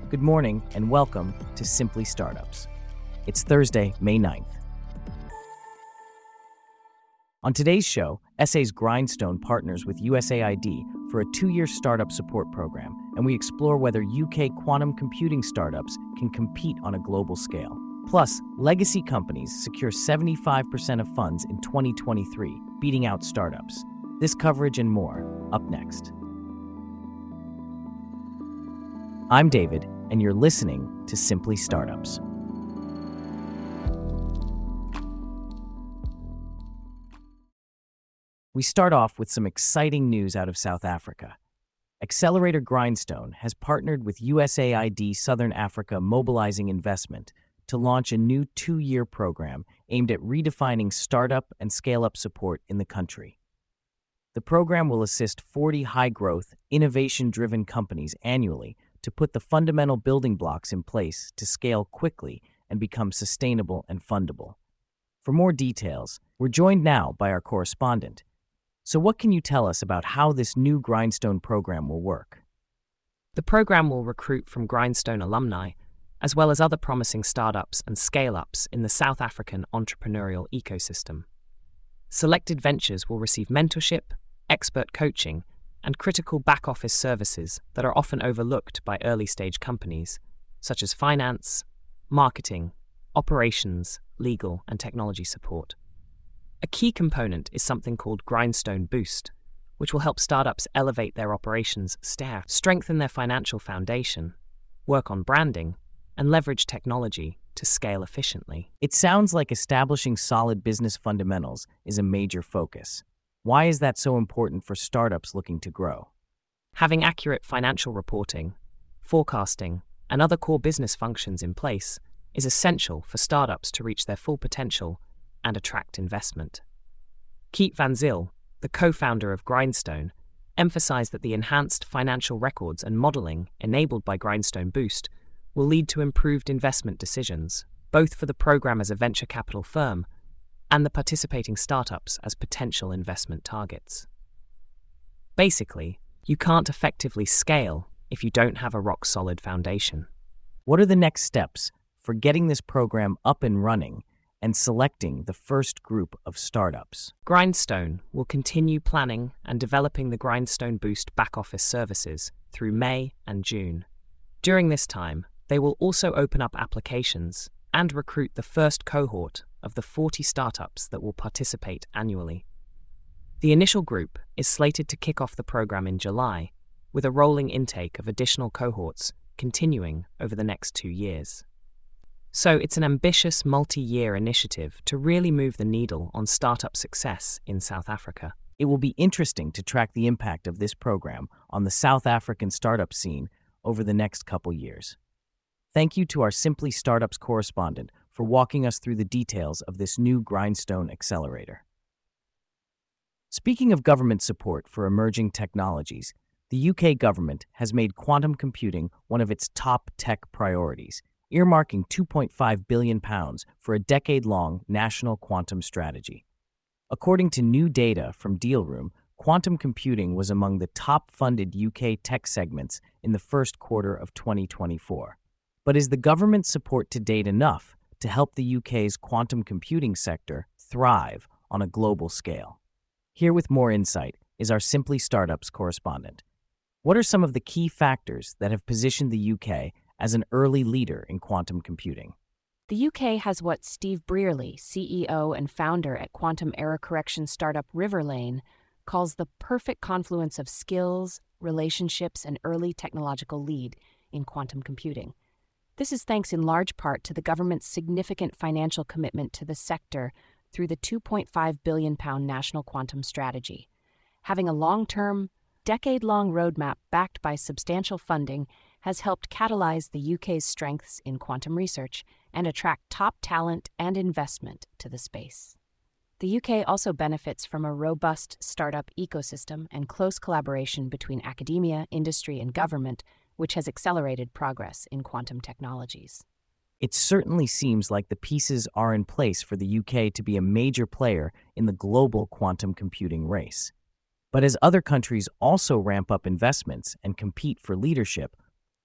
Good morning and welcome to Simply Startups. It's Thursday, May 9th. On today's show, SA's Grindstone partners with USAID for a 2-year startup support program, and we explore whether UK quantum computing startups can compete on a global scale. Plus, legacy companies secure 75% of funds in 2023, beating out startups. This coverage and more, up next. I'm David, and you're listening to Simply Startups. We start off with some exciting news out of South Africa. Accelerator Grindstone has partnered with USAID Southern Africa Mobilizing Investment to launch a new 2-year program aimed at redefining startup and scale-up support in the country. The program will assist 40 high-growth, innovation-driven companies annually to put the fundamental building blocks in place to scale quickly and become sustainable and fundable. For more details, we're joined now by our correspondent. So what can you tell us about how this new Grindstone program will work? The program will recruit from Grindstone alumni, as well as other promising startups and scale-ups in the South African entrepreneurial ecosystem. Selected ventures will receive mentorship, expert coaching, and critical back-office services that are often overlooked by early-stage companies, such as finance, marketing, operations, legal, and technology support. A key component is something called Grindstone Boost, which will help startups elevate their operations, strengthen their financial foundation, work on branding, and leverage technology to scale efficiently. It sounds like establishing solid business fundamentals is a major focus. Why is that so important for startups looking to grow? Having accurate financial reporting, forecasting, and other core business functions in place is essential for startups to reach their full potential and attract investment. Keet van Zyl, the co-founder of Grindstone, emphasized that the enhanced financial records and modeling enabled by Grindstone Boost will lead to improved investment decisions, both for the program as a venture capital firm and the participating startups as potential investment targets. Basically, you can't effectively scale if you don't have a rock-solid foundation. What are the next steps for getting this program up and running and selecting the first group of startups? Grindstone will continue planning and developing the Grindstone Boost back-office services through May and June. During this time, they will also open up applications and recruit the first cohort of the 40 startups that will participate annually. The initial group is slated to kick off the program in July, with a rolling intake of additional cohorts continuing over the next 2 years. So it's an ambitious multi-year initiative to really move the needle on startup success in South Africa. It will be interesting to track the impact of this program on the South African startup scene over the next couple years. Thank you to our Simply Startups correspondent for walking us through the details of this new Grindstone accelerator. Speaking of government support for emerging technologies, the UK government has made quantum computing one of its top tech priorities, earmarking £2.5 billion for a decade-long national quantum strategy. According to new data from Dealroom, quantum computing was among the top-funded UK tech segments in the first quarter of 2024. But is the government's support to date enough to help the UK's quantum computing sector thrive on a global scale? Here with more insight is our Simply Startups correspondent. What are some of the key factors that have positioned the UK as an early leader in quantum computing? The UK has what Steve Brearley, CEO and founder at quantum error correction startup Riverlane, calls the perfect confluence of skills, relationships, and early technological lead in quantum computing. This is thanks in large part to the government's significant financial commitment to the sector through the £2.5 billion national quantum strategy. Having a long-term, decade-long roadmap backed by substantial funding has helped catalyze the UK's strengths in quantum research and attract top talent and investment to the space. The UK also benefits from a robust startup ecosystem and close collaboration between academia, industry, and government, which has accelerated progress in quantum technologies. It certainly seems like the pieces are in place for the UK to be a major player in the global quantum computing race. But as other countries also ramp up investments and compete for leadership,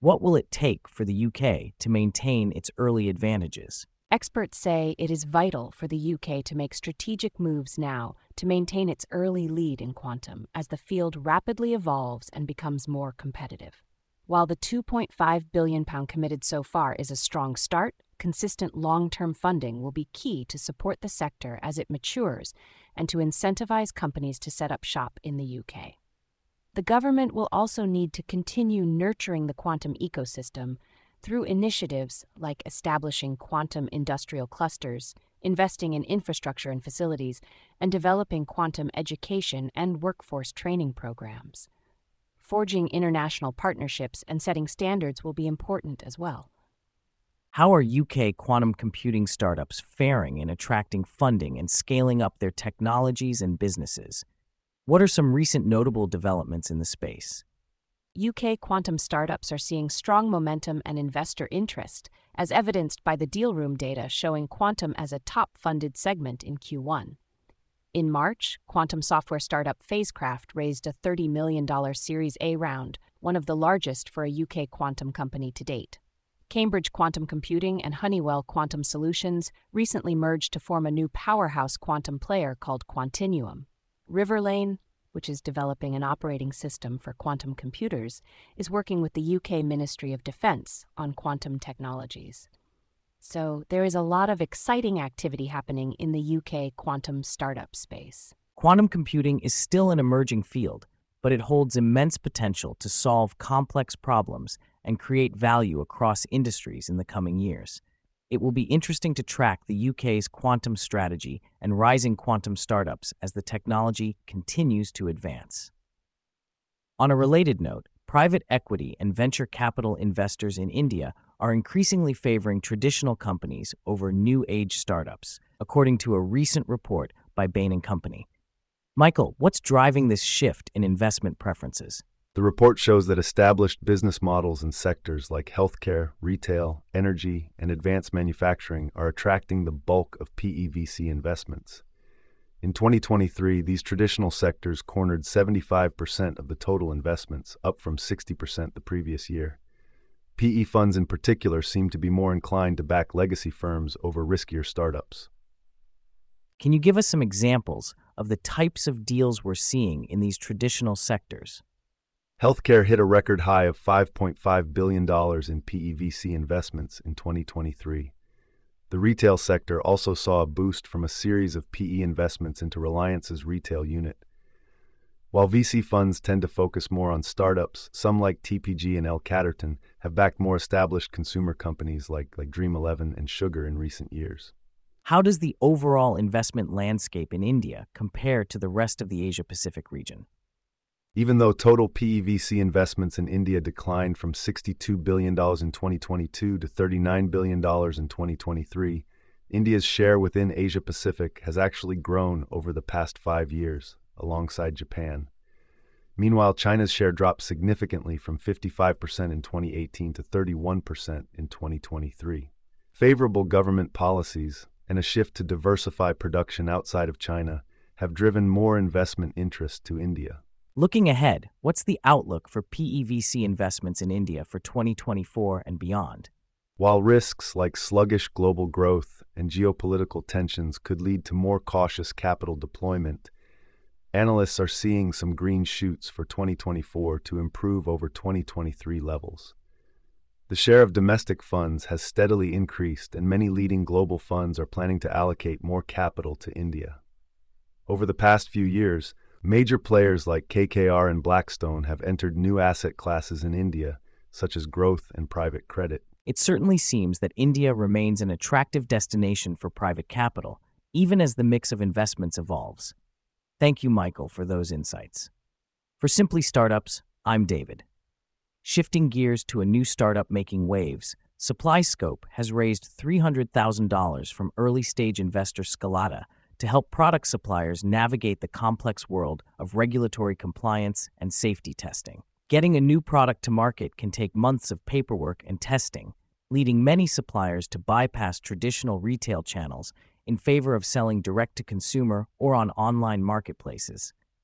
What will it take for the UK to maintain its early advantages? Experts say it is vital for the UK to make strategic moves now to maintain its early lead in quantum as the field rapidly evolves and becomes more competitive. While the £2.5 billion committed so far is a strong start, consistent long-term funding will be key to support the sector as it matures and to incentivize companies to set up shop in the UK. The government will also need to continue nurturing the quantum ecosystem through initiatives like establishing quantum industrial clusters, investing in infrastructure and facilities, and developing quantum education and workforce training programs. Forging international partnerships and setting standards will be important as well. How are UK quantum computing startups faring in attracting funding and scaling up their technologies and businesses? What are some recent notable developments in the space? UK quantum startups are seeing strong momentum and investor interest, as evidenced by the Dealroom data showing quantum as a top-funded segment in Q1. In March, quantum software startup Phasecraft raised a $30 million Series A round, one of the largest for a UK quantum company to date. Cambridge Quantum Computing and Honeywell Quantum Solutions recently merged to form a new powerhouse quantum player called Quantinuum. Riverlane, which is developing an operating system for quantum computers, is working with the UK Ministry of Defence on quantum technologies. So there is a lot of exciting activity happening in the UK quantum startup space. Quantum computing is still an emerging field, but it holds immense potential to solve complex problems and create value across industries in the coming years. It will be interesting to track the UK's quantum strategy and rising quantum startups as the technology continues to advance. On a related note, private equity and venture capital investors in India are increasingly favoring traditional companies over new-age startups, according to a recent report by Bain & Company. Michael, what's driving this shift in investment preferences? The report shows that established business models in sectors like healthcare, retail, energy, and advanced manufacturing are attracting the bulk of PE/VC investments. In 2023, these traditional sectors cornered 75% of the total investments, up from 60% the previous year. PE funds in particular seem to be more inclined to back legacy firms over riskier startups. Can you give us some examples of the types of deals we're seeing in these traditional sectors? Healthcare hit a record high of $5.5 billion in PE/VC investments in 2023. The retail sector also saw a boost from a series of PE investments into Reliance's retail unit. While VC funds tend to focus more on startups, some like TPG and L Catterton have backed more established consumer companies like Dream11 and Sugar in recent years. How does the overall investment landscape in India compare to the rest of the Asia-Pacific region? Even though total PE/VC investments in India declined from $62 billion in 2022 to $39 billion in 2023, India's share within Asia-Pacific has actually grown over the past 5 years, alongside Japan. Meanwhile, China's share dropped significantly from 55% in 2018 to 31% in 2023. Favorable government policies and a shift to diversify production outside of China have driven more investment interest to India. Looking ahead, what's the outlook for PE/VC investments in India for 2024 and beyond? While risks like sluggish global growth and geopolitical tensions could lead to more cautious capital deployment, analysts are seeing some green shoots for 2024 to improve over 2023 levels. The share of domestic funds has steadily increased, and many leading global funds are planning to allocate more capital to India. Over the past few years, major players like KKR and Blackstone have entered new asset classes in India, such as growth and private credit. It certainly seems that India remains an attractive destination for private capital, even as the mix of investments evolves. Thank you, Michael, for those insights. For Simply Startups, I'm David. Shifting gears to a new startup making waves, SupplyScope has raised $300,000 from early-stage investor Scalata to help product suppliers navigate the complex world of regulatory compliance and safety testing. Getting a new product to market can take months of paperwork and testing, leading many suppliers to bypass traditional retail channels in favor of selling direct to consumer or on online marketplaces.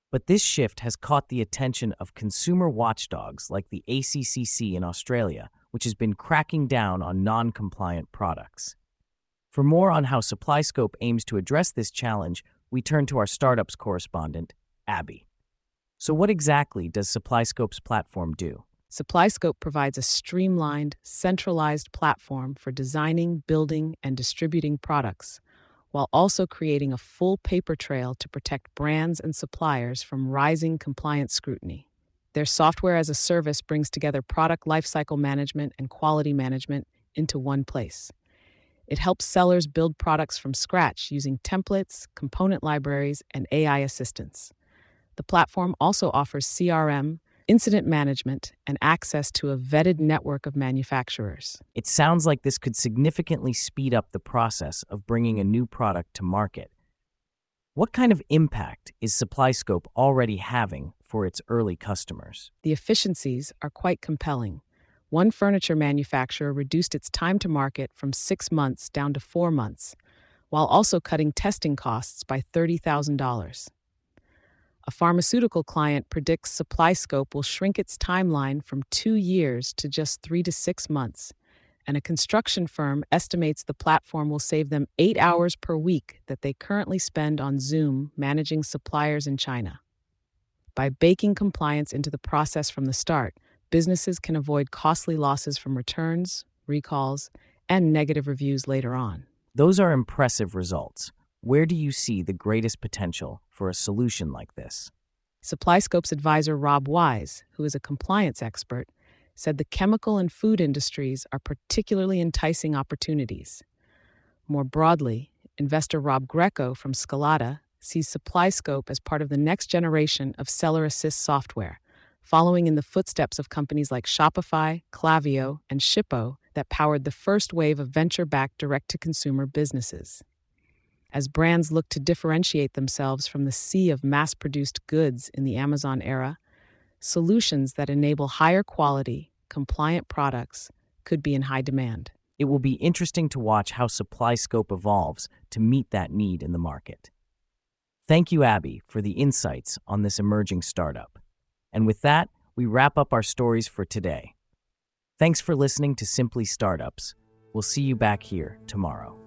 But this shift has caught the attention of consumer watchdogs like the ACCC in Australia, which has been cracking down on non-compliant products. For more on how SupplyScope aims to address this challenge, we turn to our startups correspondent, Abby. So what exactly does SupplyScope's platform do? SupplyScope provides a streamlined, centralized platform for designing, building, and distributing products, while also creating a full paper trail to protect brands and suppliers from rising compliance scrutiny. Their software as a service brings together product lifecycle management and quality management into one place. It helps sellers build products from scratch using templates, component libraries, and AI assistance. The platform also offers CRM, incident management, and access to a vetted network of manufacturers. It sounds like this could significantly speed up the process of bringing a new product to market. What kind of impact is SupplyScope already having for its early customers? The efficiencies are quite compelling. One furniture manufacturer reduced its time to market from 6 months down to 4 months, while also cutting testing costs by $30,000. A pharmaceutical client predicts SupplyScope will shrink its timeline from 2 years to just 3 to 6 months, and a construction firm estimates the platform will save them 8 hours per week that they currently spend on Zoom managing suppliers in China. By baking compliance into the process from the start, businesses can avoid costly losses from returns, recalls, and negative reviews later on. Those are impressive results. Where do you see the greatest potential for a solution like this? SupplyScope's advisor Rob Wise, who is a compliance expert, said the chemical and food industries are particularly enticing opportunities. More broadly, investor Rob Greco from Scalata sees SupplyScope as part of the next generation of seller assist software, following in the footsteps of companies like Shopify, Klaviyo, and Shippo that powered the first wave of venture-backed direct-to-consumer businesses. As brands look to differentiate themselves from the sea of mass-produced goods in the Amazon era, solutions that enable higher quality, compliant products could be in high demand. It will be interesting to watch how SupplyScope evolves to meet that need in the market. Thank you, Abby, for the insights on this emerging startup. And with that, we wrap up our stories for today. Thanks for listening to Simply Startups. We'll see you back here tomorrow.